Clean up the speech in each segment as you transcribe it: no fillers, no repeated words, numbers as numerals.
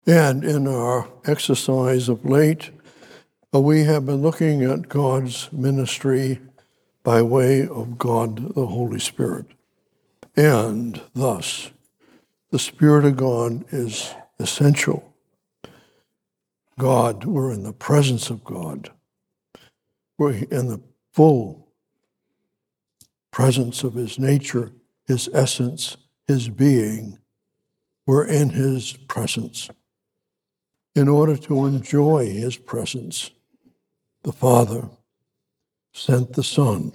And in our exercise of late, we have been looking at God's ministry by way of God the Holy Spirit. And thus, the Spirit of God is essential. We're in the presence of God. We're in the full presence of His nature, His essence, His being. We're in His presence. In order to enjoy His presence, the Father sent the Son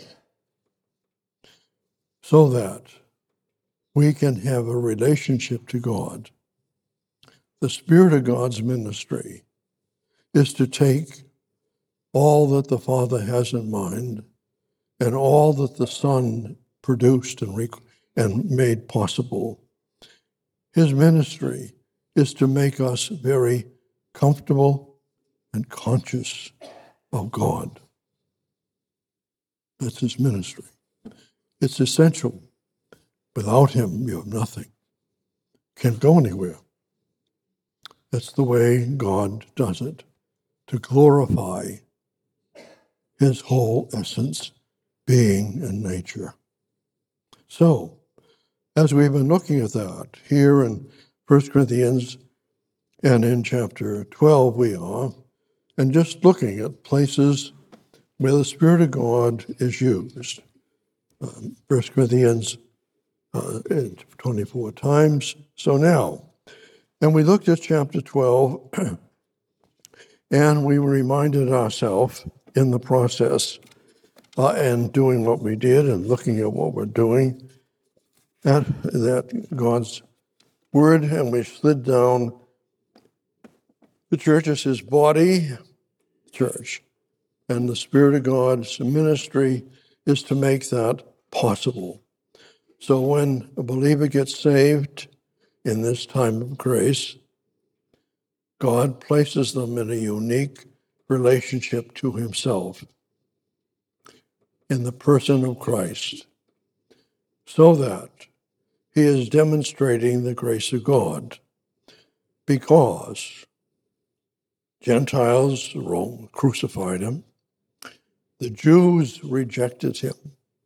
so that we can have a relationship to God. The Spirit of God's ministry is to take all that the Father has in mind and all that the Son produced and made possible. His ministry is to make us very comfortable and conscious of God. That's His ministry. It's essential. Without Him, you have nothing. Can't go anywhere. That's the way God does it, to glorify His whole essence, being, and nature. So, as we've been looking at that, here in 1 Corinthians and in chapter 12 we are, and just looking at places where the Spirit of God is used. 1 Corinthians 24 times. So now, and we looked at chapter 12, and we reminded ourselves in the process and doing what we did and looking at what we're doing, that God's Word, and we slid down. The church is His body, church, and the Spirit of God's ministry is to make that possible. So when a believer gets saved in this time of grace, God places them in a unique relationship to Himself in the person of Christ, so that He is demonstrating the grace of God, because Gentiles, Rome, crucified Him. The Jews rejected Him.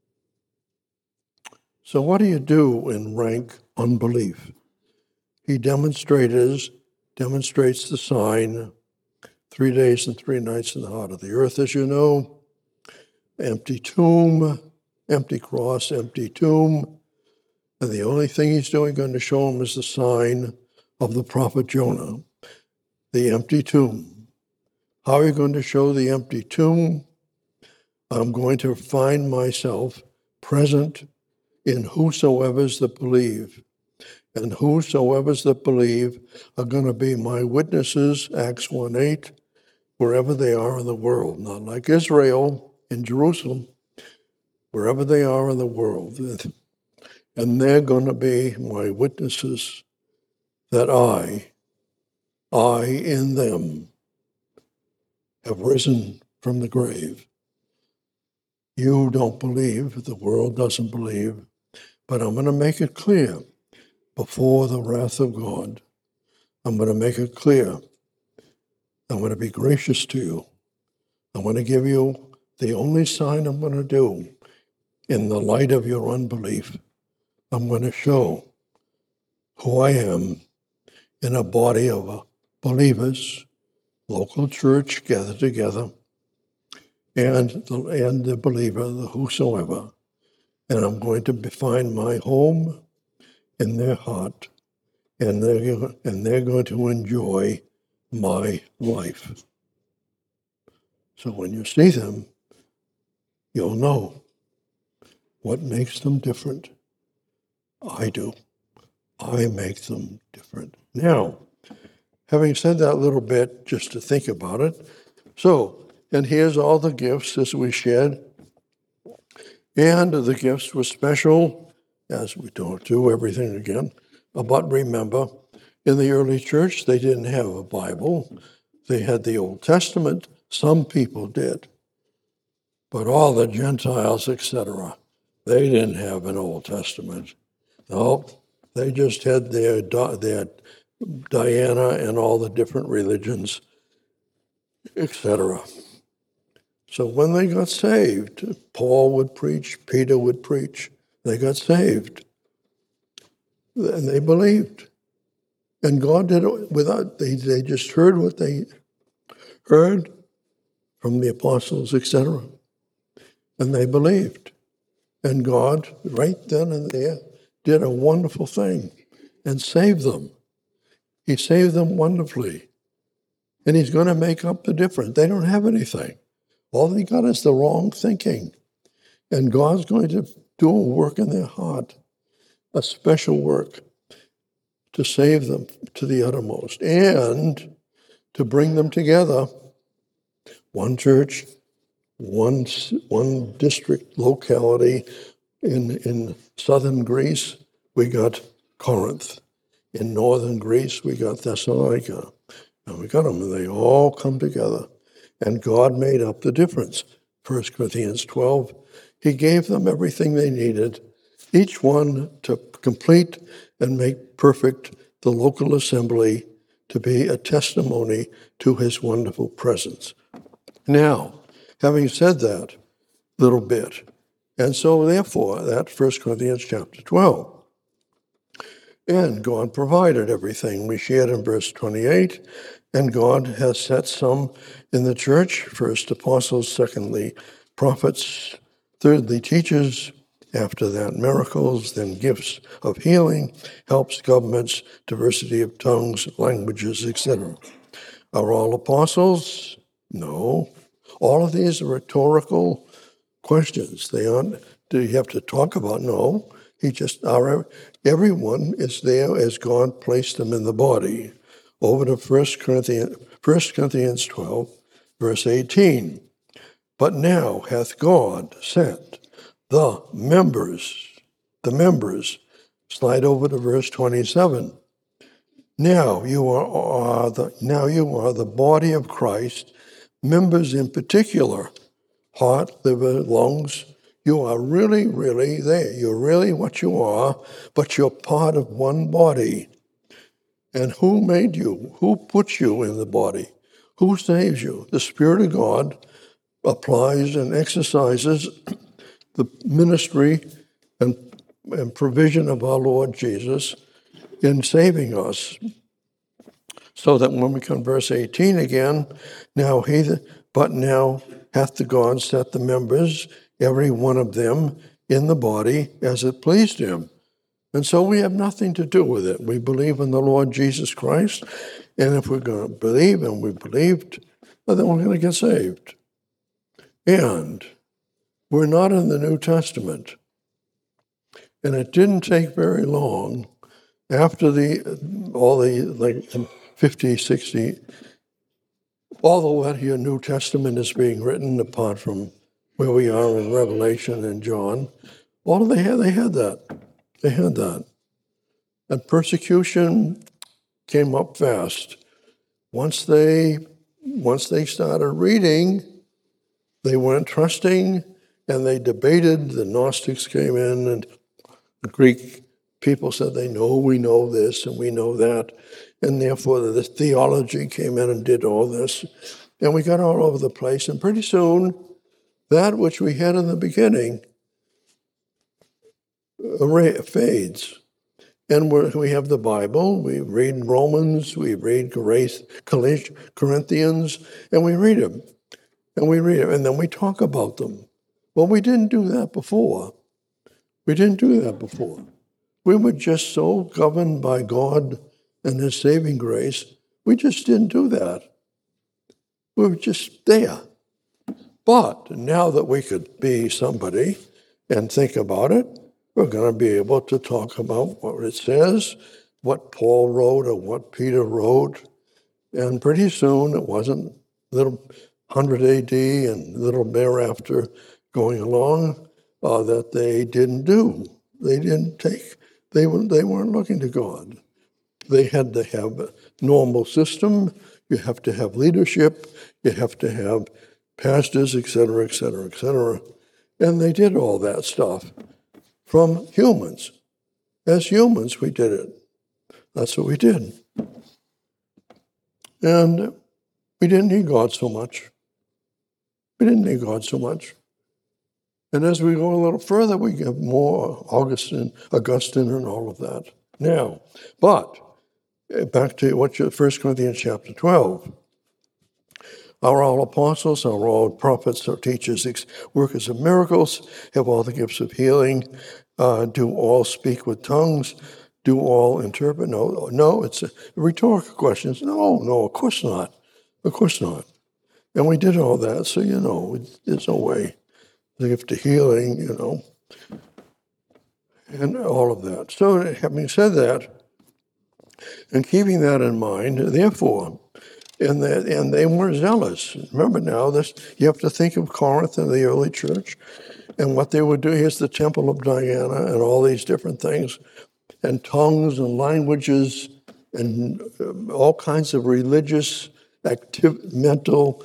So what do you do in rank unbelief? He demonstrates the sign, 3 days and 3 nights in the heart of the earth, as you know, empty tomb, empty cross, empty tomb. And the only thing He's going to show him is the sign of the prophet Jonah, the empty tomb. How are you going to show the empty tomb? I'm going to find myself present in whosoever's that believe. And whosoever's that believe are going to be my witnesses, Acts 1:8, wherever they are in the world. Not like Israel in Jerusalem, wherever they are in the world. And they're going to be my witnesses that I in them, have risen from the grave. You don't believe, the world doesn't believe, but I'm going to make it clear before the wrath of God. I'm going to make it clear. I'm going to be gracious to you. I'm going to give you the only sign I'm going to do in the light of your unbelief. I'm going to show who I am in a body of believers, local church gathered together, and the believer, the whosoever. And I'm going to find my home in their heart, and they're going to enjoy my life. So when you see them, you'll know what makes them different. I do. I make them different. Now, having said that little bit, just to think about it, and here's all the gifts as we shared. And the gifts were special, as we don't do everything again. But remember, in the early church, they didn't have a Bible. They had the Old Testament. Some people did. But all the Gentiles, etc., they didn't have an Old Testament. No, they just had their Diana and all the different religions, etc. So when they got saved, Paul would preach, Peter would preach, they got saved. And they believed. And God did it without, they just heard what they heard from the apostles, etc. And they believed. And God, right then and there, did a wonderful thing and saved them. He saved them wonderfully. And he's going to make up the difference. They don't have anything. All they got is the wrong thinking. And God's going to do a work in their heart, a special work to save them to the uttermost and to bring them together. One church, one district, locality. In southern Greece, we got Corinth. In northern Greece, we got Thessalonica. And we got them, and they all come together. And God made up the difference. 1 Corinthians 12, he gave them everything they needed, each one to complete and make perfect the local assembly to be a testimony to his wonderful presence. Now, having said that little bit, and so therefore, that's 1 Corinthians chapter 12. And God provided everything. We shared in verse 28, and God has set some in the church, first apostles, secondly prophets, thirdly teachers, after that miracles, then gifts of healing, helps, governments, diversity of tongues, languages, etc. Are all apostles? No. All of these are rhetorical questions. They aren't, do you have to talk about? No. Everyone is there as God placed them in the body. Over to 1 Corinthians 12, verse 18. But now hath God sent the members. Slide over to verse 27. Now you are the body of Christ, members in particular, heart, liver, lungs. You are really, really there. You're really what you are, but you're part of one body. And who made you? Who put you in the body? Who saves you? The Spirit of God applies and exercises the ministry and provision of our Lord Jesus in saving us. So that when we come to verse 18 again, now hath the God set the members, every one of them, in the body as it pleased him. And so we have nothing to do with it. We believe in the Lord Jesus Christ, and if we're going to believe, and we believed, then we're going to get saved. And we're not in the New Testament. And it didn't take very long after all the 50, 60, although your New Testament is being written apart from where we are in Revelation and John, they had that. They had that. And persecution came up fast. Once they started reading, they weren't trusting, and they debated. The Gnostics came in, and the Greek people said, we know this, and we know that. And therefore, the theology came in and did all this. And we got all over the place. And pretty soon, that which we had in the beginning fades. And we have the Bible, we read Romans, we read Corinthians, and we read them. And then we talk about them. Well, we didn't do that before. We were just so governed by God and his saving grace, we just didn't do that. We were just there. But now that we could be somebody and think about it, we're going to be able to talk about what it says, what Paul wrote or what Peter wrote. And pretty soon, it wasn't little 100 AD and little thereafter going along that they didn't do. They weren't looking to God. They had to have a normal system. You have to have leadership. You have to have pastors, et cetera, et cetera, et cetera. And they did all that stuff from humans. As humans, we did it. That's what we did. And we didn't need God so much. We didn't need God so much. And as we go a little further, we get more Augustine and all of that. Now, but back to 1 Corinthians chapter 12. Are all apostles, are all prophets, or teachers, workers of miracles, have all the gifts of healing, do all speak with tongues, do all interpret? No, it's a rhetorical question. No, of course not. Of course not. And we did all that, so, there's no way. The gift of healing, and all of that. So having said that, and keeping that in mind, therefore, and they were zealous. Remember now, you have to think of Corinth and the early church and what they would do. Here's the temple of Diana and all these different things, and tongues and languages and all kinds of religious, mental,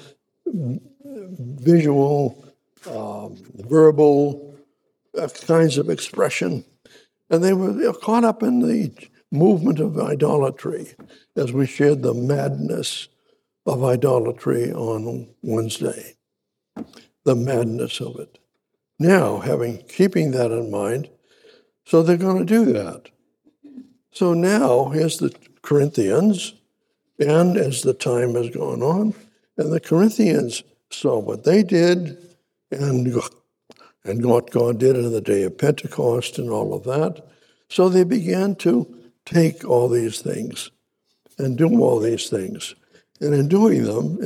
visual, verbal kinds of expression. And they were caught up in the movement of idolatry as we shared the madness of idolatry on Wednesday, the madness of it. Now, keeping that in mind, so they're going to do that. So now, here's the Corinthians, and as the time has gone on, and the Corinthians saw what they did, and what God did in the day of Pentecost and all of that. So they began to take all these things and do all these things. And in doing them,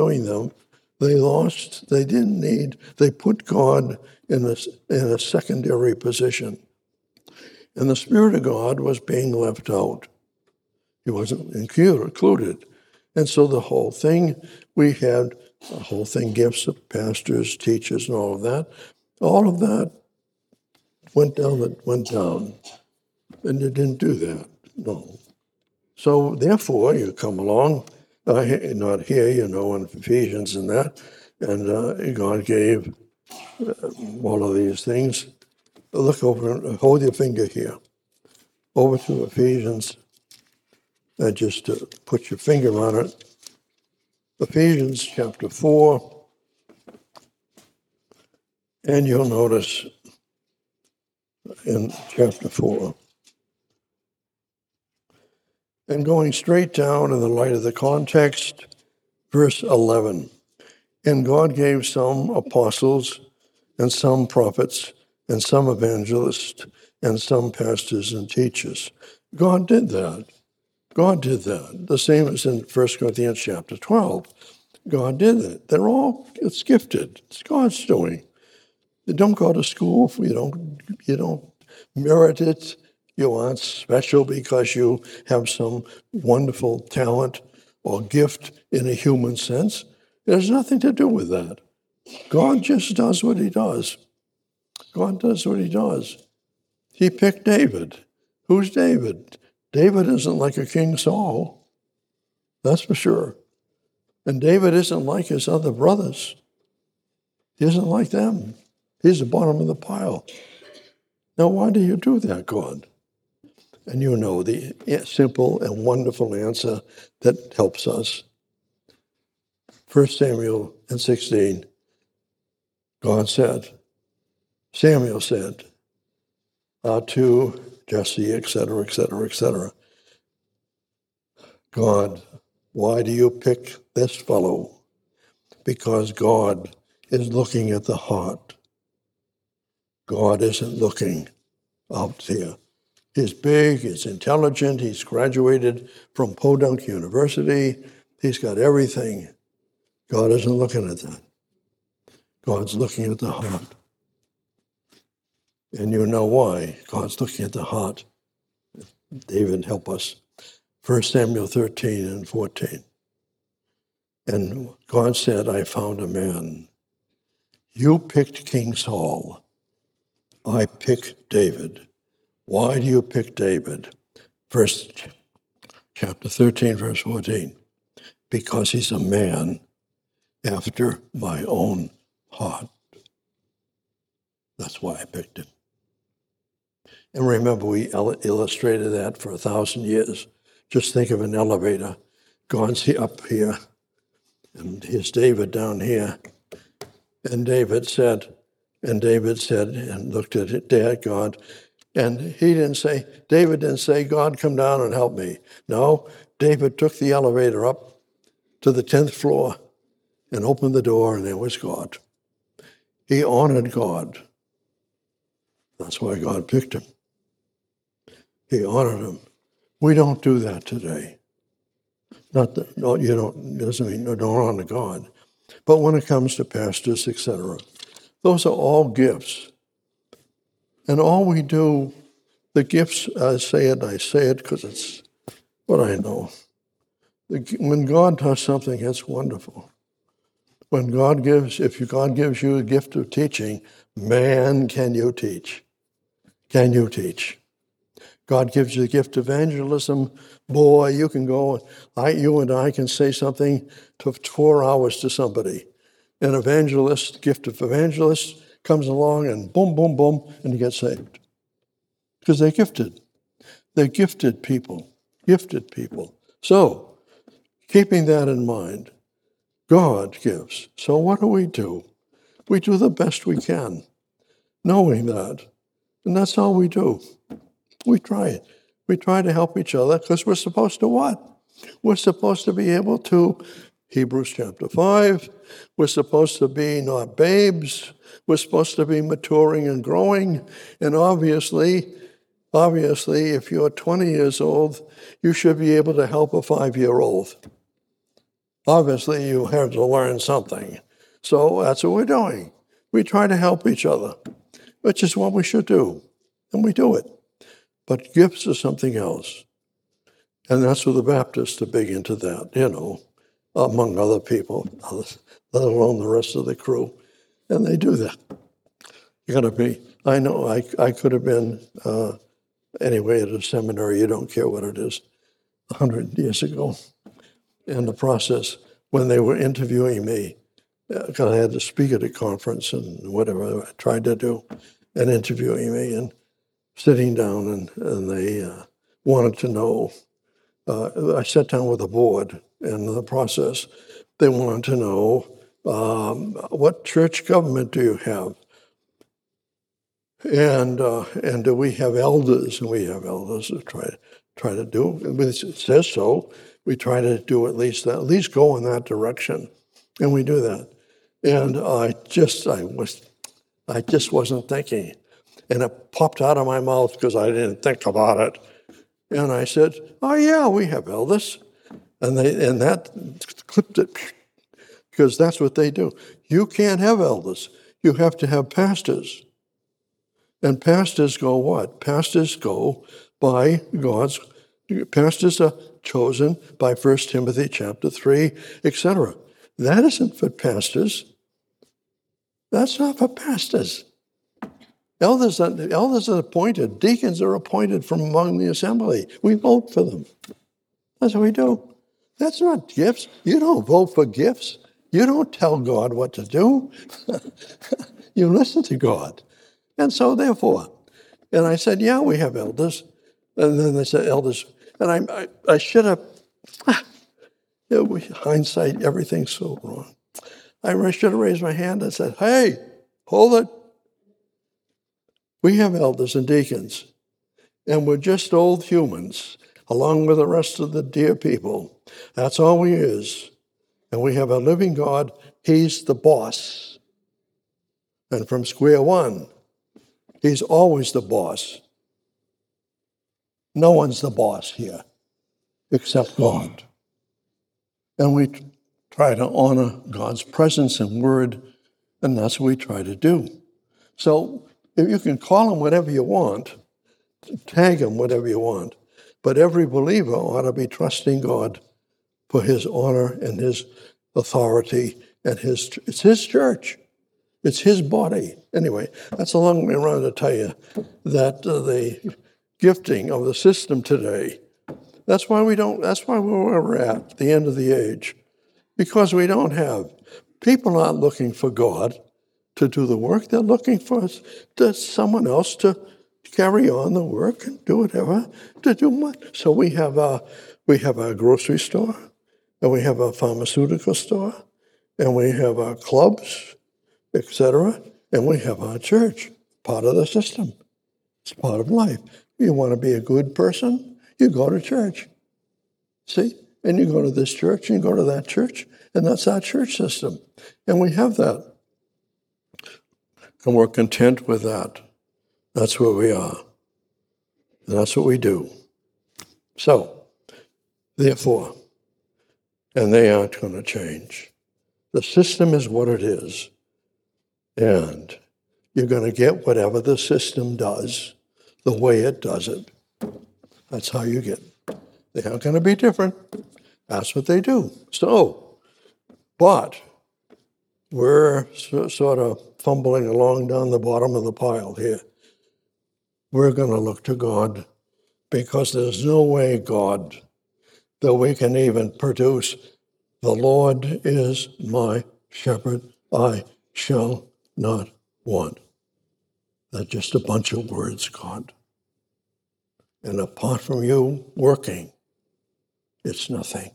they put God in a secondary position. And the Spirit of God was being left out. He wasn't included. And so the whole thing, gifts of pastors, teachers, and all of that went down. And you didn't do that, no. So therefore, you come along, not here, in Ephesians and that, and God gave all of these things. Look over, hold your finger here, over to Ephesians, and just put your finger on it. Ephesians chapter 4, and you'll notice in chapter 4, and going straight down in the light of the context, verse 11. And God gave some apostles, and some prophets, and some evangelists, and some pastors and teachers. God did that. God did that. The same as in 1 Corinthians chapter 12. God did it. It's gifted. It's God's doing. You don't go to school. You don't merit it. You aren't special because you have some wonderful talent or gift in a human sense. It has nothing to do with that. God just does what he does. God does what he does. He picked David. Who's David? David isn't like a King Saul. That's for sure. And David isn't like his other brothers. He isn't like them. He's the bottom of the pile. Now, why do you do that, God? And you know the simple and wonderful answer that helps us. 1 Samuel 16, Samuel said to Jesse, etc., etc., etc., God, why do you pick this fellow? Because God is looking at the heart. God isn't looking out here. He's big, he's intelligent, he's graduated from Podunk University, he's got everything. God isn't looking at that. God's looking at the heart. And you know why God's looking at the heart. David, help us. 1 Samuel 13 and 14. And God said, I found a man. You picked King Saul. I picked David. Why do you pick David? Chapter 13, verse 14. Because he's a man after my own heart. That's why I picked him. And remember, we illustrated that for 1,000 years. Just think of an elevator. God's up here, and here's David down here. And David said, and looked at God, and David didn't say, God, come down and help me. No, David took the elevator up to the 10th floor and opened the door, and there was God. He honored God. That's why God picked him. He honored him. We don't do that today. Not that doesn't mean you don't honor God. But when it comes to pastors, etc., those are all gifts. And all we do, the gifts, I say it because it's what I know. When God does something, it's wonderful. If God gives you a gift of teaching, man, can you teach? Can you teach? God gives you the gift of evangelism, boy, you can go, you and I can say something to 4 hours to somebody. An evangelist, gift of evangelist, comes along and boom, boom, boom, and you get saved. Because they're gifted. They're gifted people. Gifted people. So, keeping that in mind, God gives. So what do? We do the best we can, knowing that. And that's all we do. We try it. We try to help each other because we're supposed to what? We're supposed to be able to, Hebrews chapter 5, we're supposed to be not babes. We're supposed to be maturing and growing. And obviously, if you're 20 years old, you should be able to help a 5-year-old. Obviously, you have to learn something. So that's what we're doing. We try to help each other, which is what we should do. And we do it. But gifts are something else. And that's what the Baptists are big into that, among other people, let alone the rest of the crew. And they do that. You got to be, I know, I could have been, anyway, at a seminary, you don't care what it is, 100 years ago. In the process, when they were interviewing me, because I had to speak at a conference and whatever I tried to do, and interviewing me and sitting down, and they wanted to know. I sat down with the board, and in the process, they wanted to know, what church government do you have? And do we have elders? And we have elders to try to do. It says so. We try to do at least go in that direction, and we do that. And I just wasn't thinking, and it popped out of my mouth because I didn't think about it. And I said, "Oh yeah, we have elders," and that clipped it because that's what they do. You can't have elders. You have to have pastors. And pastors go what? Pastors go by pastors are chosen by 1 Timothy chapter 3, etc. That isn't for pastors. That's not for pastors. Elders are appointed. Deacons are appointed from among the assembly. We vote for them. That's what we do. That's not gifts. You don't vote for gifts. You don't tell God what to do. You listen to God. And so therefore, and I said, yeah, we have elders. And then they said, elders. And I should have, hindsight, everything's so wrong. I should have raised my hand and said, hey, hold it. We have elders and deacons, and we're just old humans, along with the rest of the dear people. That's all we is. And we have a living God. He's the boss. And from square one, he's always the boss. No one's the boss here except God. And we try to honor God's presence and word, and that's what we try to do. So if you can call him whatever you want, tag him whatever you want, but every believer ought to be trusting God for his honor and his authority, and it's his church. It's his body. Anyway, that's a long way around to tell you that the gifting of the system today, that's why we're where we're at the end of the age. Because we don't have, people aren't looking for God to do the work. They're looking for someone else to carry on the work and do whatever, to do what. So we have our grocery store. and we have a pharmaceutical store, and we have our clubs, etc., and we have our church, part of the system. It's part of life. You want to be a good person, you go to church. See? And you go to this church, and you go to that church, and that's our church system. And we have that. And we're content with that. That's where we are. And that's what we do. So, therefore, and they aren't going to change. The system is what it is. And you're going to get whatever the system does, the way it does it. That's how you get it. They aren't going to be different. That's what they do. So, but we're sort of fumbling along down the bottom of the pile here. We're going to look to God because there's no way, God, that we can even produce, the Lord is my shepherd, I shall not want. That's just a bunch of words, God. And apart from you working, it's nothing.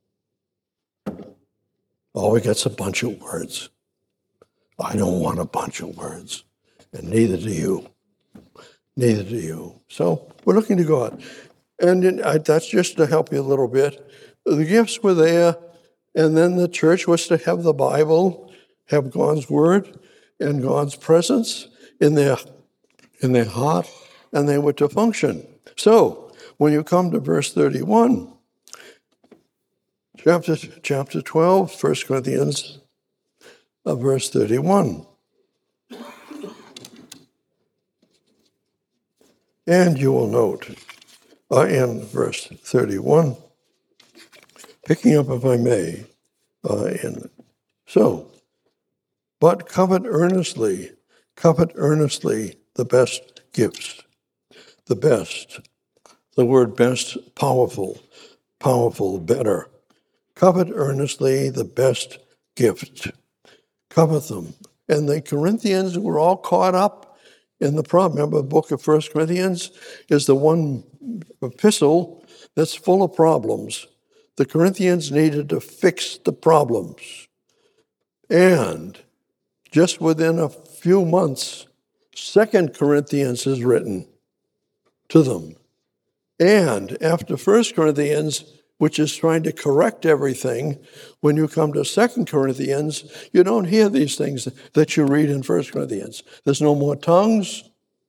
All we get's a bunch of words. I don't want a bunch of words, and neither do you. Neither do you. So we're looking to God. And that's just to help you a little bit. The gifts were there, and then the church was to have the Bible, have God's word and God's presence in their heart, and they were to function. So when you come to verse 31, chapter 12, 1 Corinthians, verse 31. And you will note in verse 31, picking up, if I may, but covet earnestly the best gifts. The best. The word best, powerful, better. Covet earnestly the best gift. Covet them. And the Corinthians were all caught up in the problem. Remember, the book of 1 Corinthians is the one epistle that's full of problems. The Corinthians needed to fix the problems. And just within a few months, 2 Corinthians is written to them. And after 1 Corinthians, which is trying to correct everything, when you come to 2 Corinthians, you don't hear these things that you read in 1 Corinthians. There's no more tongues.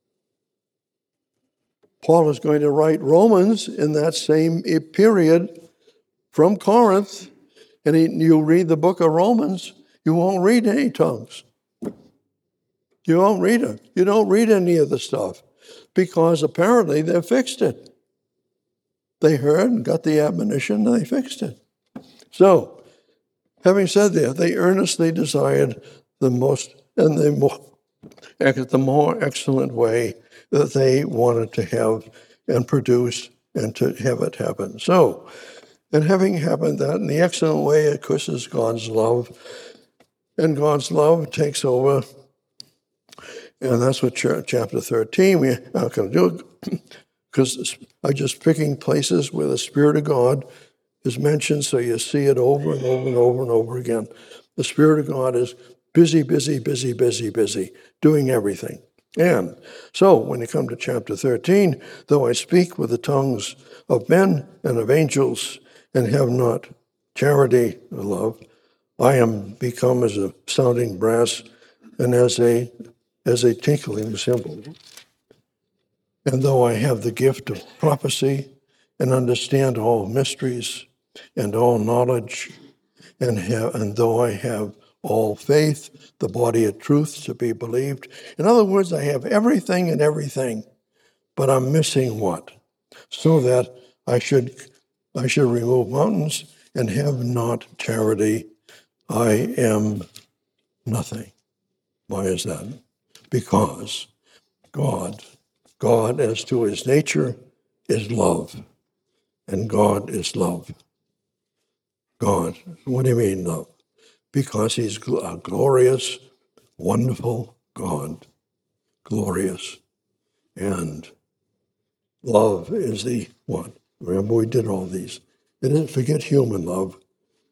Paul is going to write Romans in that same period from Corinth, and you read the book of Romans, you won't read any tongues. You won't read it. You don't read any of the stuff because apparently they fixed it. They heard and got the admonition, and they fixed it. So, having said that, they earnestly desired the most and the more excellent way that they wanted to have and produce and to have it happen. So, and having happened that in the excellent way, of course, is God's love. And God's love takes over. And that's what chapter 13, we're not going to do it because I'm just picking places where the Spirit of God is mentioned so you see it over and over and over and over again. The Spirit of God is busy, doing everything. And so when you come to chapter 13, though I speak with the tongues of men and of angels and have not charity or love, I am become as a sounding brass and as a tinkling cymbal. And though I have the gift of prophecy and understand all mysteries and all knowledge, and though I have all faith, the body of truth to be believed. In other words, I have everything and everything, but I'm missing what? So that I should remove mountains and have not charity, I am nothing. Why is that? Because God as to his nature is love, and God is love. God, what do you mean love? Because he's a glorious, wonderful God, glorious. And love is the what? Remember we did all these. It didn't forget human love.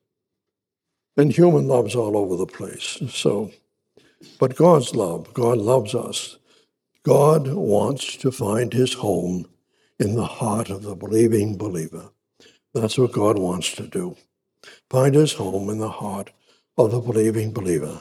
And human love's all over the place. But God's love, God loves us. God wants to find his home in the heart of the believing believer. That's what God wants to do. Find his home in the heart of the believing believer.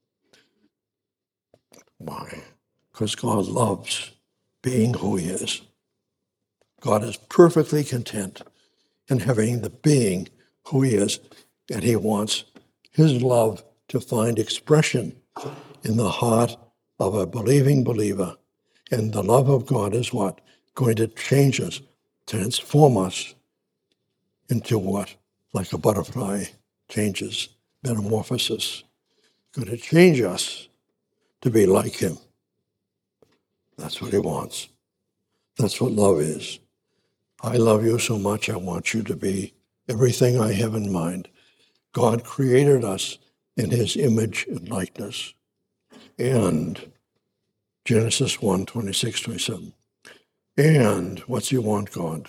Why? Because God loves being who he is. God is perfectly content in having the being who he is, and he wants his love to find expression in the heart of a believing believer. And the love of God is what? Going to change us, transform us into what? Like a butterfly changes, metamorphosis. Going to change us to be like him. That's what he wants. That's what love is. I love you so much, I want you to be everything I have in mind. God created us in his image and likeness. And Genesis 1, 26, 27. And what's he want, God?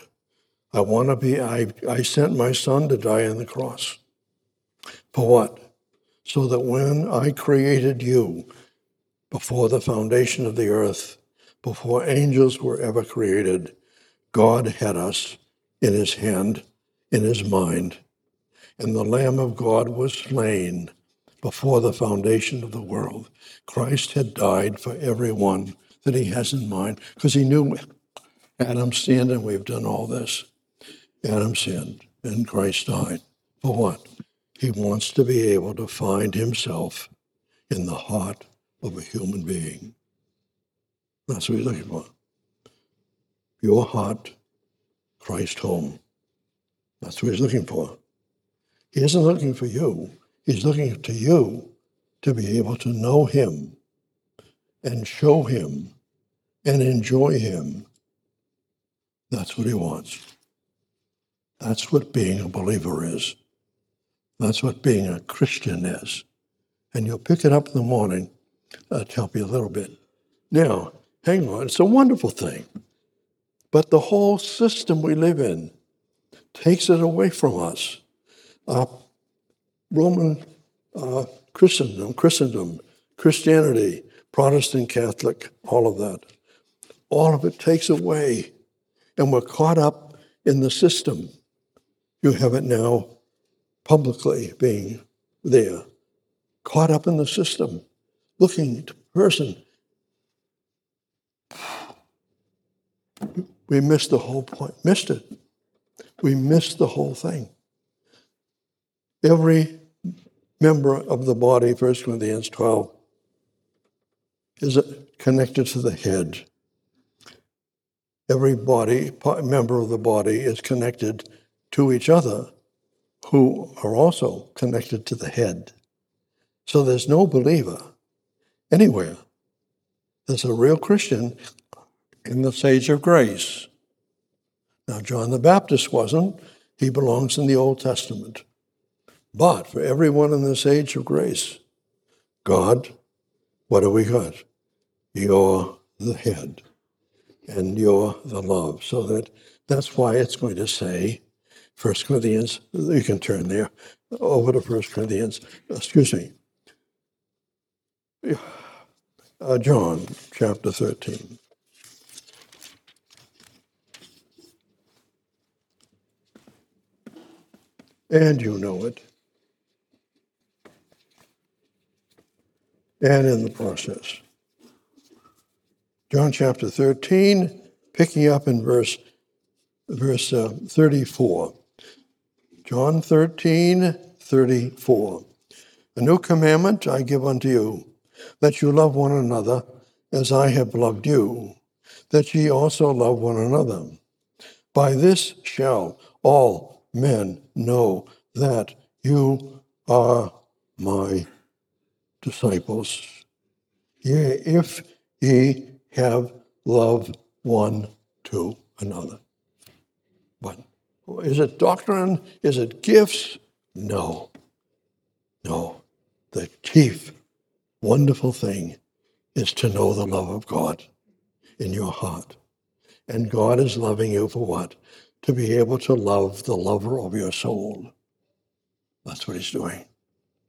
I sent my son to die on the cross. For what? So that when I created you before the foundation of the earth, before angels were ever created, God had us in his hand, in his mind, and the Lamb of God was slain before the foundation of the world. Christ had died for everyone that he has in mind, because he knew Adam sinned, and we've done all this. Adam sinned, and Christ died. For what? He wants to be able to find himself in the heart of a human being. That's what he's looking for. Your heart, Christ home. That's what he's looking for. He isn't looking for you. He's looking to you to be able to know him and show him and enjoy him. That's what he wants. That's what being a believer is. That's what being a Christian is. And you'll pick it up in the morning to help you a little bit. Now, hang on, it's a wonderful thing. But the whole system we live in takes it away from us. Roman Christendom, Christianity, Protestant, Catholic, all of that. All of it takes away. And we're caught up in the system. You have it now publicly being there. Caught up in the system. Looking to person. We missed the whole point. Missed it. We missed the whole thing. Every member of the body, 1 Corinthians 12, is connected to the head. Every member of the body is connected to each other, who are also connected to the head. So there's no believer anywhere that's a real Christian in this age of grace. Now, John the Baptist wasn't. He belongs in the Old Testament. But for everyone in this age of grace, God, what do we got? You're the head, and you're the love. So that's why it's going to say, 1 Corinthians, you can turn there, over to 1 Corinthians, John chapter 13. And you know it. And in the process. John chapter 13, picking up in verse 34. John 13, 34. A new commandment I give unto you, that you love one another as I have loved you, that ye also love one another. By this shall all men know that you are my disciples, yea, if ye have love one to another. But is it doctrine? Is it gifts? No. The chief wonderful thing is to know the love of God in your heart. And God is loving you for what? To be able to love the lover of your soul. That's what he's doing.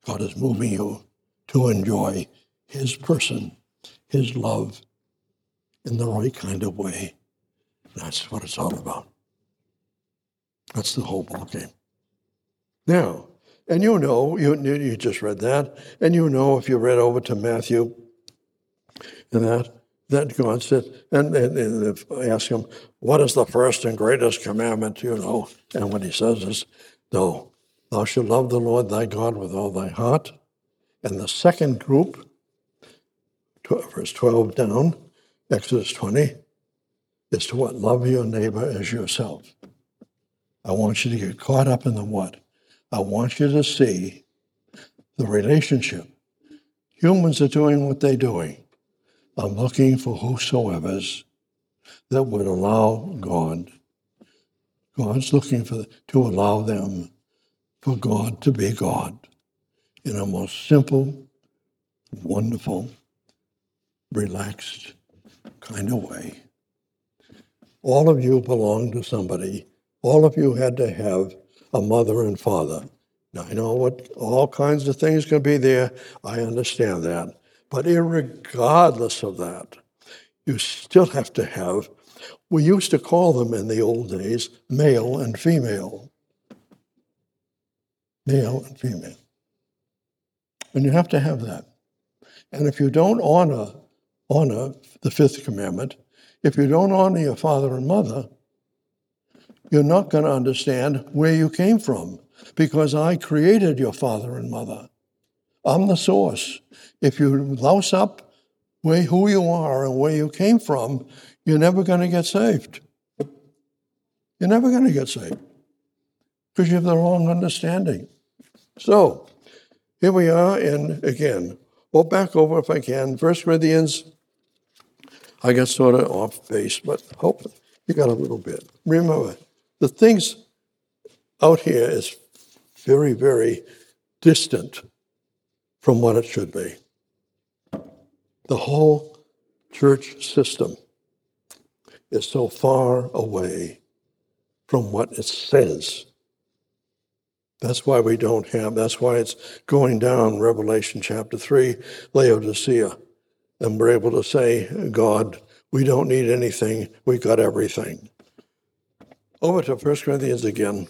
God is moving you to enjoy his person, his love, in the right kind of way. That's what it's all about. That's the whole ballgame. Now, and you just read that, and if you read over to Matthew, and that God said, and if I ask him, what is the first and greatest commandment, and what he says is, no, thou shalt love the Lord thy God with all thy heart. And the second group, verse 12 down, Exodus 20, is to what? Love your neighbor as yourself. I want you to get caught up in the what? I want you to see the relationship. Humans are doing what they're doing. I'm looking for whosoever's that would allow God. God's looking to allow them for God to be God in a most simple, wonderful, relaxed kind of way. All of you belong to somebody. All of you had to have a mother and father. Now, I know what all kinds of things can be there. I understand that. But irregardless of that, you still have to have, we used to call them in the old days, male and female. Male and female. And you have to have that. And if you don't honor the fifth commandment, if you don't honor your father and mother, you're not going to understand where you came from, because I created your father and mother. I'm the source. If you louse up who you are and where you came from, you're never going to get saved. You're never going to get saved because you have the wrong understanding. So, here we are, and again, we'll back over if I can. 1 Corinthians, I got sort of off base, but hope you got a little bit. Remember, the things out here is very, very distant from what it should be. The whole church system is so far away from what it says. That's why that's why it's going down Revelation chapter 3, Laodicea. And we're able to say, God, we don't need anything, we got everything. Over to 1 Corinthians again,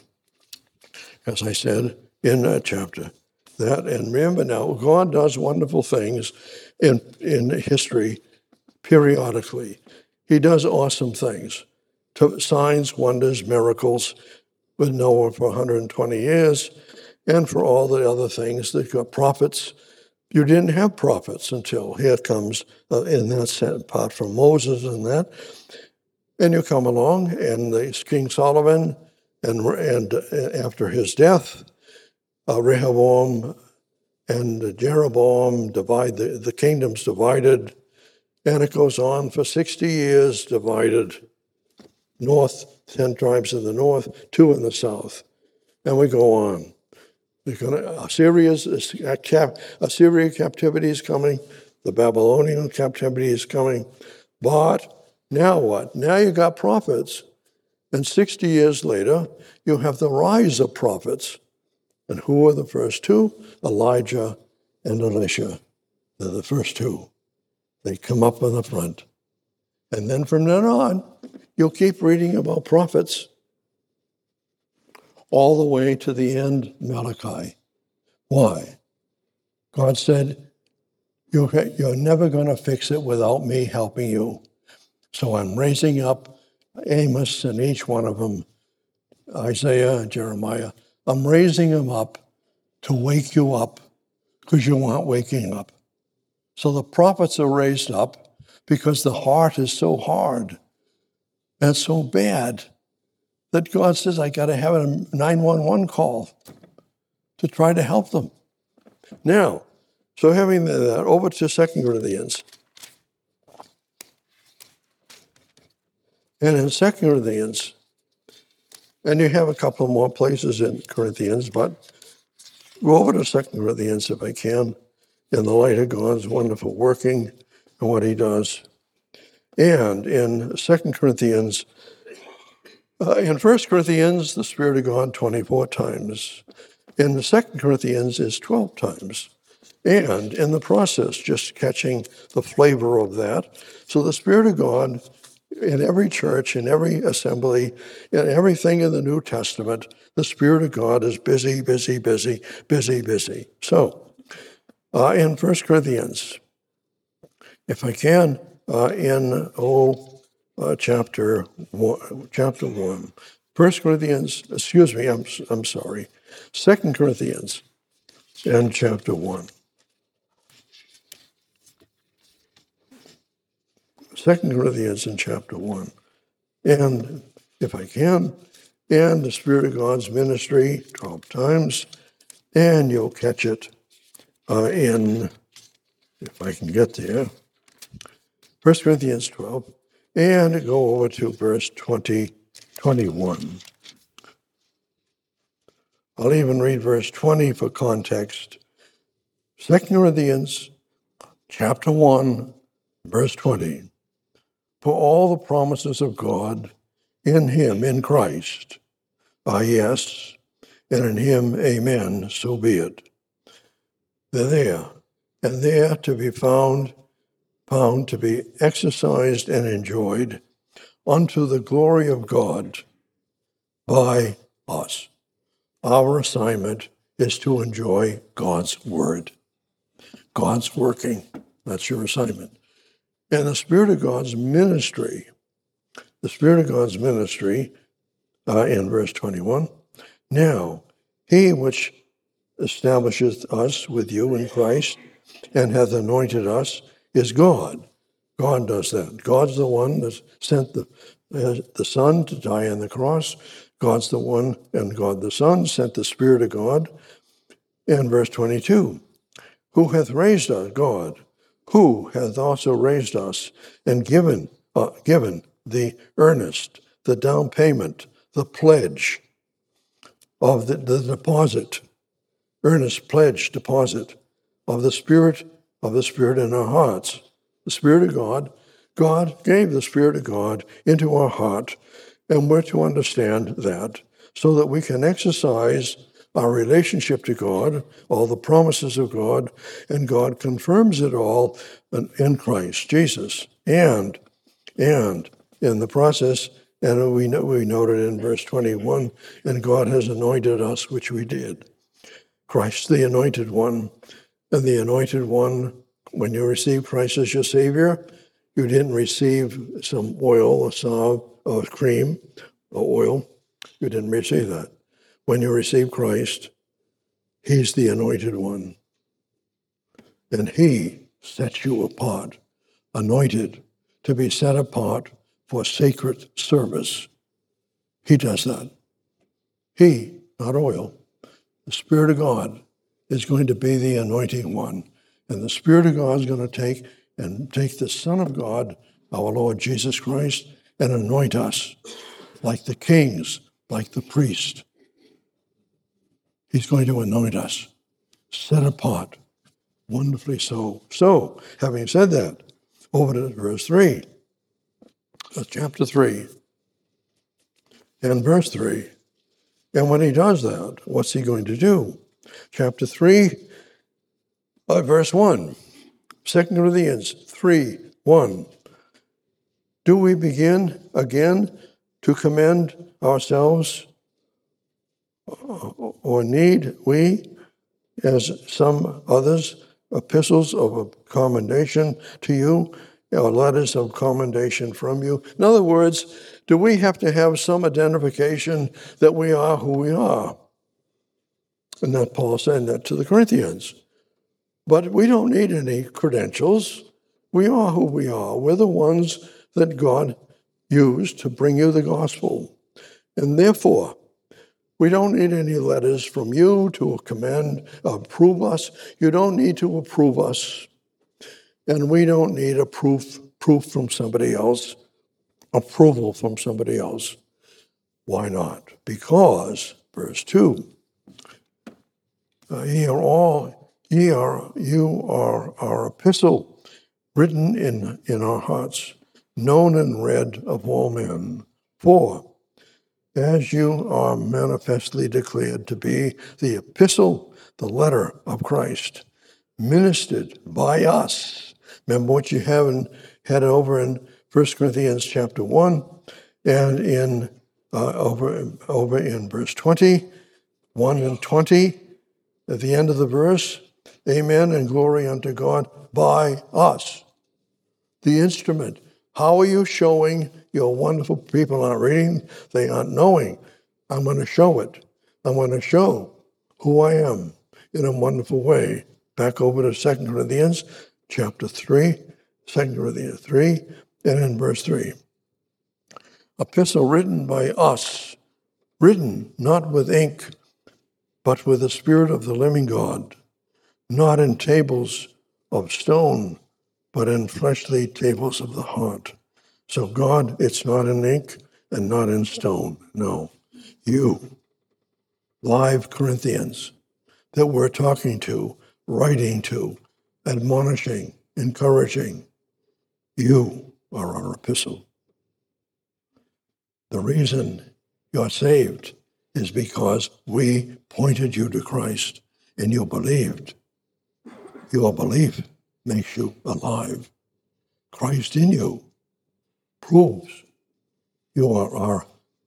as I said, in that chapter. And remember now, God does wonderful things in history periodically. He does awesome things. Signs, wonders, miracles with Noah for 120 years, and for all the other things. They've got prophets. You didn't have prophets until here comes, in that sense, apart from Moses and that. And you come along, and King Solomon, and after his death, Rehoboam and Jeroboam the kingdoms divided, and it goes on for 60 years, divided. North, 10 tribes in the north, 2 in the south. And we go on. Assyria captivity is coming. The Babylonian captivity is coming. But now what? Now you got prophets. And 60 years later, you have the rise of prophets. And who are the first two? Elijah and Elisha. They're the first two. They come up on the front. And then from then on, you'll keep reading about prophets all the way to the end, Malachi. Why? God said, you're never going to fix it without me helping you. So I'm raising up Amos and each one of them, Isaiah and Jeremiah. I'm raising them up to wake you up because you aren't waking up. So the prophets are raised up because the heart is so hard and so bad that God says, I got to have a 911 call to try to help them. Now, so having that, over to 2 Corinthians. And in 2 Corinthians, and you have a couple more places in Corinthians, but go over to 2 Corinthians if I can, in the light of God's wonderful working and what he does. And in 2 Corinthians, in 1 Corinthians, the Spirit of God 24 times. In the 2 Corinthians is 12 times. And in the process, just catching the flavor of that. So the Spirit of God in every church, in every assembly, in everything in the New Testament, the Spirit of God is busy, busy, busy, busy, busy. So in 1 Corinthians, if I can, in chapter 1. 1 Corinthians, excuse me, I'm sorry. 2 Corinthians and chapter 1. 2 Corinthians in chapter 1. And if I can, and the Spirit of God's ministry 12 times, and you'll catch it in, if I can get there, 1 Corinthians 12, and go over to verse 21. I'll even read verse 20 for context. 2 Corinthians chapter 1, verse 20. For all the promises of God in him, in Christ, are yes, and in him, amen, so be it. They're there, and they're to be found to be exercised and enjoyed unto the glory of God by us. Our assignment is to enjoy God's word. God's working. That's your assignment. And the Spirit of God's ministry, in verse 21, now he which establisheth us with you in Christ and hath anointed us is God. God does that. God's the one that sent the Son to die on the cross. God's the one, and God the Son sent the Spirit of God. And verse 22, who hath raised us, God, who hath also raised us and given the earnest, the down payment, the pledge of the deposit, earnest pledge deposit of the Spirit in our hearts. The Spirit of God gave the Spirit of God into our heart, and we're to understand that so that we can exercise our relationship to God, all the promises of God, and God confirms it all in Christ Jesus. And in the process, and we noted in verse 21, and God has anointed us, which we did. Christ, the anointed one, and the anointed one, when you receive Christ as your Savior, you didn't receive some oil or salve or cream or oil. You didn't receive that. When you receive Christ, he's the anointed one. And he sets you apart, anointed, to be set apart for sacred service. He does that. He, not oil, the Spirit of God is going to be the anointing one. And the Spirit of God is going to take the Son of God, our Lord Jesus Christ, and anoint us like the kings, like the priest. He's going to anoint us, set apart, wonderfully so. So, having said that, over to verse 3, chapter 3, and verse 3. And when he does that, what's he going to do? Chapter 3, verse 1. 2 Corinthians 3, 1. Do we begin again to commend ourselves, or need we, as some others, epistles of commendation to you, or letters of commendation from you? In other words, do we have to have some identification that we are who we are? And that Paul said that to the Corinthians. But we don't need any credentials. We are who we are. We're the ones that God used to bring you the gospel. And therefore, we don't need any letters from you to approve us. You don't need to approve us. And we don't need a proof from somebody else, approval from somebody else. Why not? Because, verse 2, you are our epistle, written in our hearts, known and read of all men. For as you are manifestly declared to be the epistle, the letter of Christ, ministered by us. Remember what you had over in 1 Corinthians chapter 1 and in over in verse 20, 1 and 20, at the end of the verse, amen and glory unto God by us, the instrument. How are you showing your wonderful people aren't reading, they aren't knowing? I'm going to show it. I'm going to show who I am in a wonderful way. Back over to 2 Corinthians chapter 3, 2 Corinthians 3, and in verse 3. Epistle written by us, written not with ink, but with the Spirit of the living God, not in tables of stone, but in fleshly tables of the heart. So God, it's not in ink and not in stone. No, you, live Corinthians, that we're talking to, writing to, admonishing, encouraging, you are our epistle. The reason you're saved is because we pointed you to Christ and you believed. Your belief makes you alive. Christ in you proves you are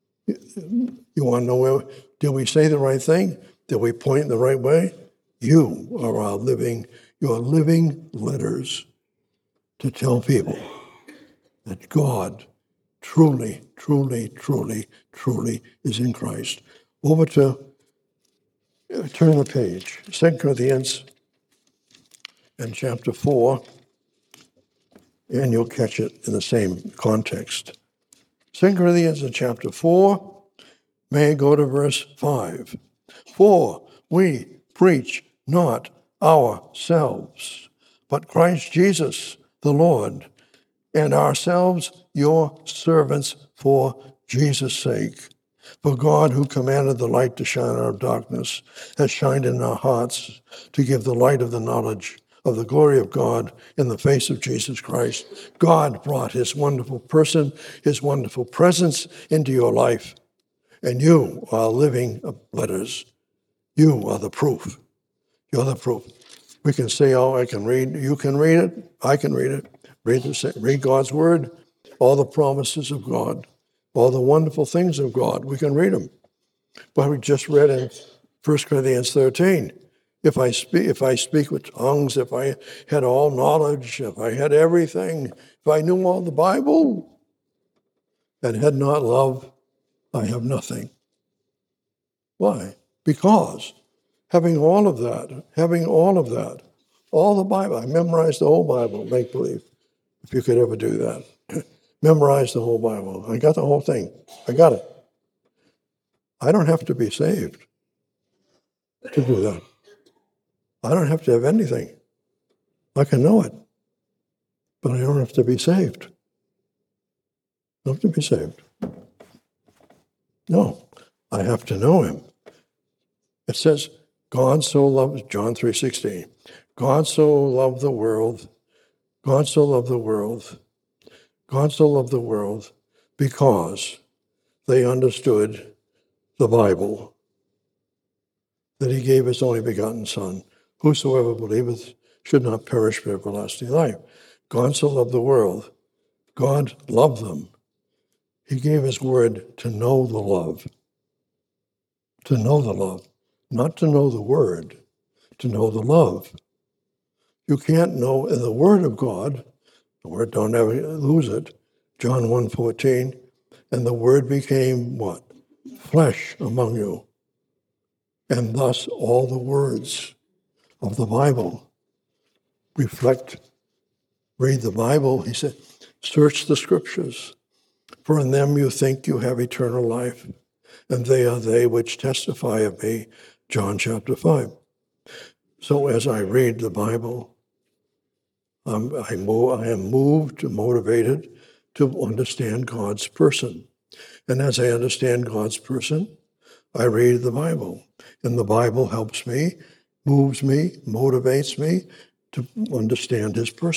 you want to know where, did we say the right thing? Did we point the right way? You are your living letters to tell people that God truly, truly, truly, truly is in Christ. Over to, turn the page, 2 Corinthians and chapter 4, and you'll catch it in the same context. 2 Corinthians in chapter 4, may I go to verse 5. For we preach not ourselves, but Christ Jesus the Lord, and ourselves your servants for Jesus' sake. For God, who commanded the light to shine out of darkness, has shined in our hearts to give the light of the knowledge of the glory of God in the face of Jesus Christ. God brought his wonderful person, his wonderful presence into your life, and you are living letters. You are the proof. You're the proof. We can say, oh, I can read. You can read it. I can read it. Read God's word, all the promises of God, all the wonderful things of God. We can read them. But we just read in 1 Corinthians 13, if I speak with tongues, if I had all knowledge, if I had everything, if I knew all the Bible and had not love, I have nothing. Why? Because having all of that, all the Bible, I memorized the whole Bible, make believe, if you could ever do that. Memorize the whole Bible. I got the whole thing. I got it. I don't have to be saved to do that. I don't have to have anything. I can know it, but I don't have to be saved. I don't have to be saved. No, I have to know him. It says, God so loved, John 3:16, God so loved the world, God so loved the world, God so loved the world because they understood the Bible, that he gave his only begotten Son. Whosoever believeth should not perish but everlasting life. God so loved the world. God loved them. He gave his word to know the love. To know the love. Not to know the word, to know the love. You can't know in the word of God, the word, don't ever lose it, John 1:14, and the word became what? Flesh among you. And thus all the words of the Bible reflect, read the Bible. He said, search the scriptures, for in them you think you have eternal life, and they are they which testify of me, John chapter 5. So as I read the Bible, I am moved, motivated to understand God's person. And as I understand God's person, I read the Bible. And the Bible helps me, moves me, motivates me to understand his person.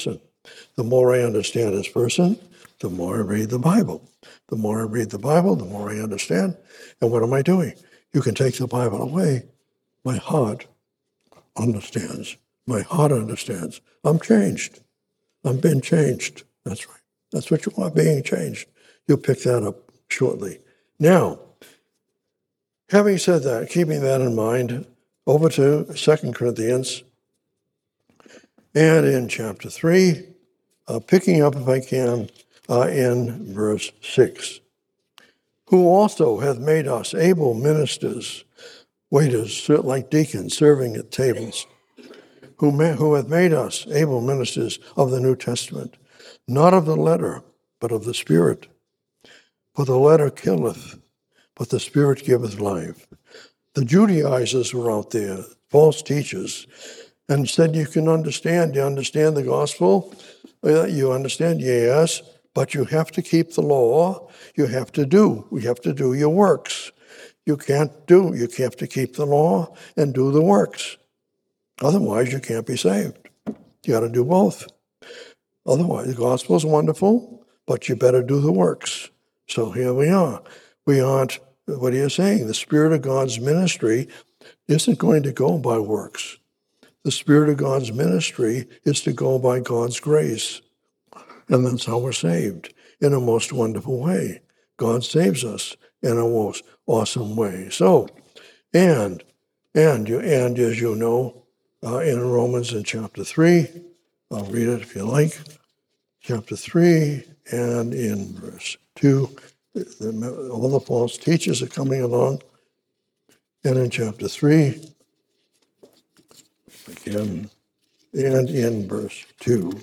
The more I understand this person, the more I read the Bible. The more I read the Bible, the more I understand. And what am I doing? You can take the Bible away. My heart understands. My heart understands. I'm changed. I'm being changed. That's right. That's what you are, being changed. You'll pick that up shortly. Now, having said that, keeping that in mind, over to 2 Corinthians, and in chapter 3, picking up, if I can, in verse 6. Who also hath made us able ministers, waiters, like deacons, serving at tables, who hath made us able ministers of the New Testament, not of the letter, but of the Spirit. For the letter killeth, but the Spirit giveth life. The Judaizers were out there, false teachers, and said, you understand the gospel? You understand, yes, but you have to keep the law. You have to do your works. You have to keep the law and do the works. Otherwise, you can't be saved. You got to do both. Otherwise, the gospel is wonderful, but you better do the works. So here we are. We aren't, what are you saying? The Spirit of God's ministry isn't going to go by works. The Spirit of God's ministry is to go by God's grace. And that's how we're saved, in a most wonderful way. God saves us in a most awesome way. So, and as you know, in Romans in chapter 3, I'll read it if you like, chapter 3 and in verse 2, all the false teachers are coming along. And in chapter 3, again, and in verse 2,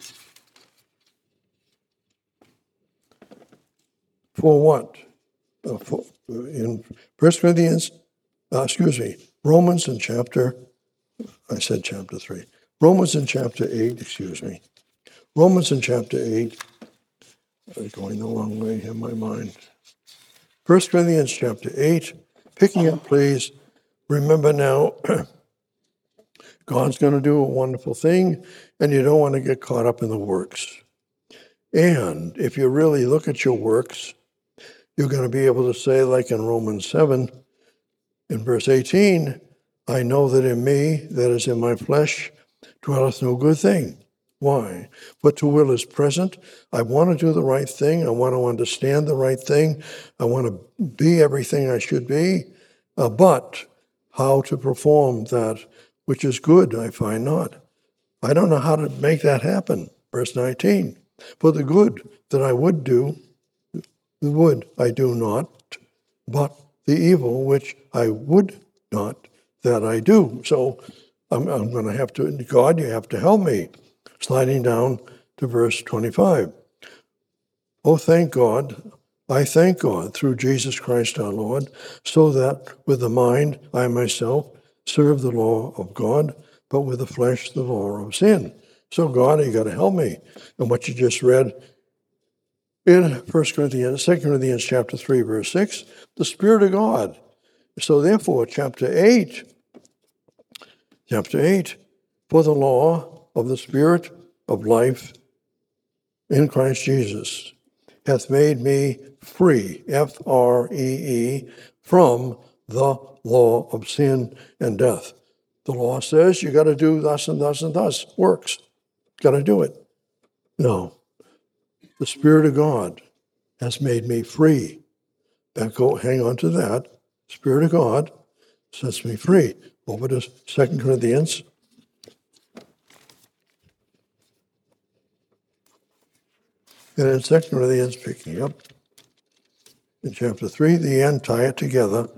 for what? In 1 Corinthians, Romans in chapter 3. Romans in chapter 8, Romans in chapter 8, I'm going the wrong way in my mind. 1 Corinthians chapter 8, picking up, please. Remember now, God's going to do a wonderful thing, and you don't want to get caught up in the works. And if you really look at your works, you're going to be able to say, like in Romans 7, in verse 18, I know that in me, that is in my flesh, dwelleth no good thing. Why? For to will is present. I want to do the right thing. I want to understand the right thing. I want to be everything I should be. But how to perform that which is good, I find not. I don't know how to make that happen. Verse 19. For the good that I would do, the would I do not, but the evil which I would not, that I do. So I'm going to have to, God, you have to help me. Sliding down to verse 25. Oh, thank God, I thank God through Jesus Christ our Lord, so that with the mind I myself serve the law of God, but with the flesh the law of sin. So God, you got to help me. And what you just read in 2 Corinthians chapter 3, verse 6, the Spirit of God. So therefore, chapter 8, for the law of the Spirit of life in Christ Jesus hath made me free, F-R-E-E, from the law of sin and death. The law says you got to do thus and thus and thus, works. Got to do it. No. The Spirit of God has made me free. Hang on to that. Spirit of God sets me free. Over to 2 Corinthians. And in 2 Corinthians, picking up in chapter 3, the end, tie it together.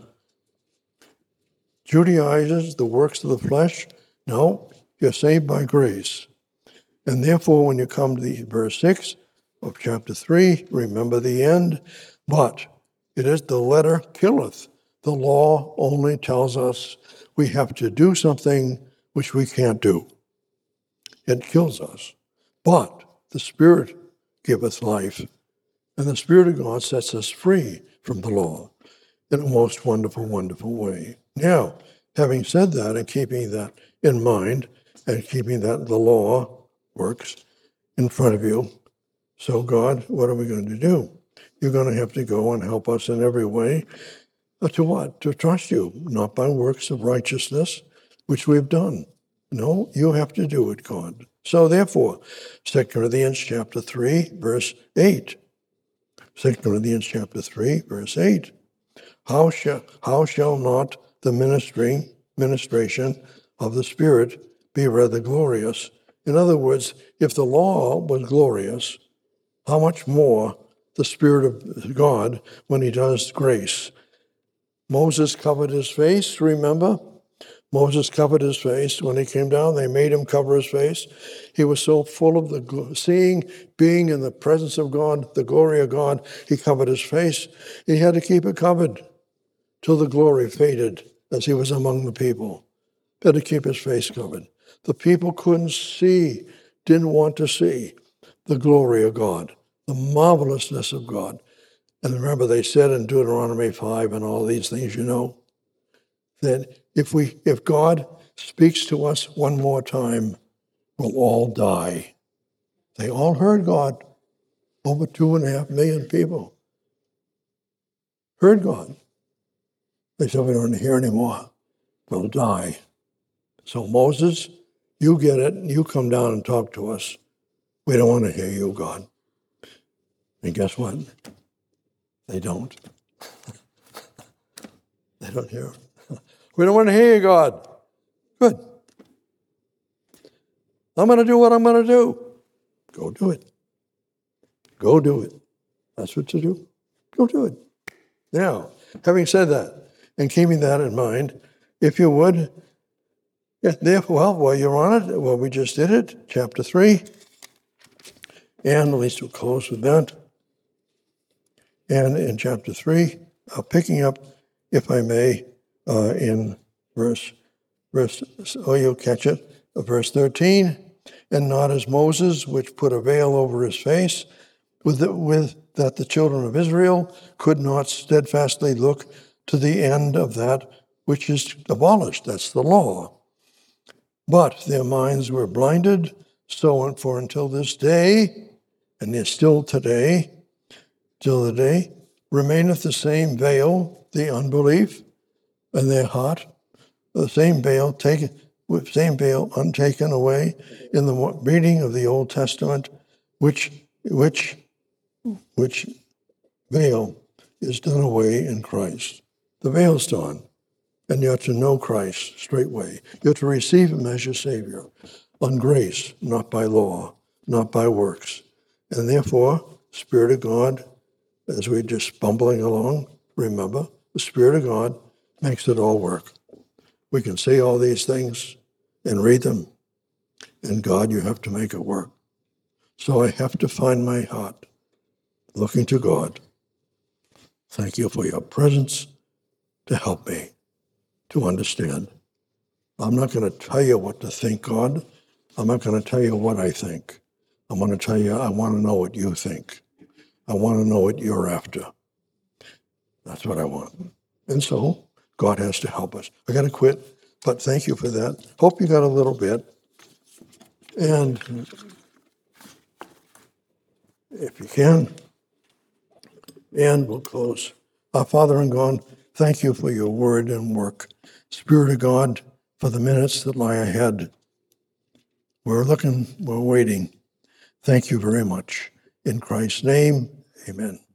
Judaizers, the works of the flesh. No, you're saved by grace. And therefore, when you come to the verse 6 of chapter 3, remember the end. But it is the letter killeth. The law only tells us we have to do something which we can't do. It kills us. But the Spirit giveth life. And the Spirit of God sets us free from the law in a most wonderful, wonderful way. Now, having said that and keeping that in mind and keeping that the law works, in front of you. So God, what are we going to do? You're going to have to go and help us in every way. To what? To trust you, not by works of righteousness, which we've done. No, you have to do it, God. So therefore, 2 Corinthians chapter 3, verse 8. 2 Corinthians chapter 3, verse 8. How shall not the ministration of the Spirit be rather glorious? In other words, if the law was glorious, how much more the Spirit of God when he does grace? Moses covered his face, remember? Moses covered his face. When he came down, they made him cover his face. He was so full of being in the presence of God, the glory of God, he covered his face. He had to keep it covered till the glory faded as he was among the people. He had to keep his face covered. The people couldn't see, didn't want to see the glory of God, the marvelousness of God. And remember, they said in Deuteronomy 5 and all these things, that if God speaks to us one more time, we'll all die. They all heard God. Over 2.5 million people heard God. They said, we don't hear anymore. We'll die. So Moses, you get it. You come down and talk to us. We don't want to hear you, God. And guess what? They don't. They don't hear. We don't want to hear you, God. Good. I'm going to do what I'm going to do. Go do it. Go do it. That's what to do. Go do it. Now, having said that, and keeping that in mind, if you would, while you're on it, we just did it, chapter 3, and at least we'll close with that. And in chapter 3, picking up, if I may, in verse, you'll catch it, verse 13, and not as Moses, which put a veil over his face, with that the children of Israel could not steadfastly look to the end of that which is abolished. That's the law. But their minds were blinded, so on for until this day, and they're still today, till the day, remaineth the same veil, the unbelief, in their heart, the same veil untaken away in the reading of the Old Testament, which veil is done away in Christ. The veil's done, and you're to know Christ straightway. You're to receive him as your Savior on grace, not by law, not by works. And therefore, Spirit of God, as we're just bumbling along, remember, the Spirit of God makes it all work. We can say all these things and read them, and God, you have to make it work. So I have to find my heart looking to God. Thank you for your presence to help me to understand. I'm not going to tell you what to think, God. I'm not going to tell you what I think. I'm going to tell you I want to know what you think. I want to know what you're after. That's what I want. And so God has to help us. I got to quit, but thank you for that. Hope you got a little bit. And if you can, and we'll close. Our Father in God, thank you for your word and work. Spirit of God, for the minutes that lie ahead. We're waiting. Thank you very much. In Christ's name, amen.